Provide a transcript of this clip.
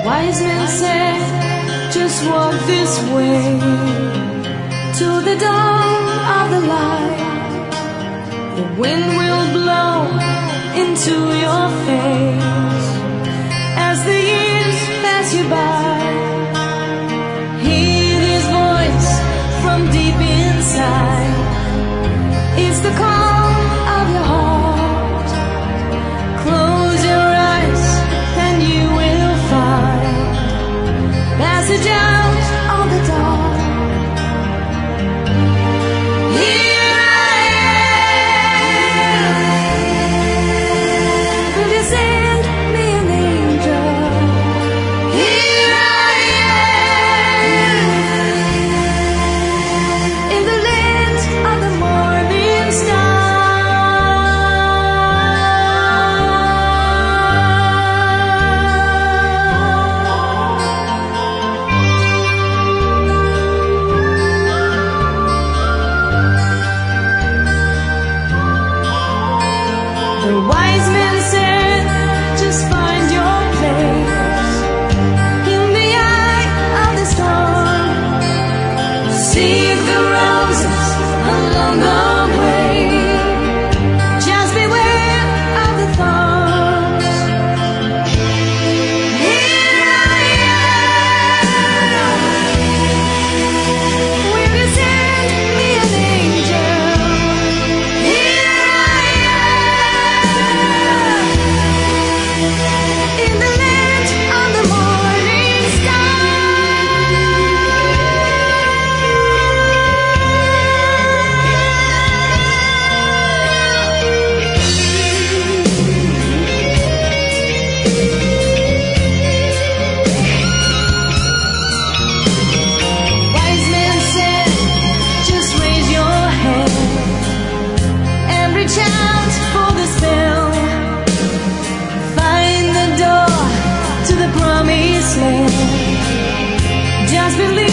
Wise men said, just walk this way to the dawn of the light. The wind will blow into your face as the years pass you by. Hear this voice from deep inside. It's the call of your heart. Close your eyes and you will find passage out of the dark. Here I am. Will you send me an angel? Here I am. In the land of the morning star. The wise men said, just find your place in the eye of the storm. Seek the roses along the way. Just beware of the thorns. Here I am. Will you send me an angel? Here I am. In the land of the morning star. Wise men said, just raise your hand and reach out for the spell. Find the door to the promised land. Just believe.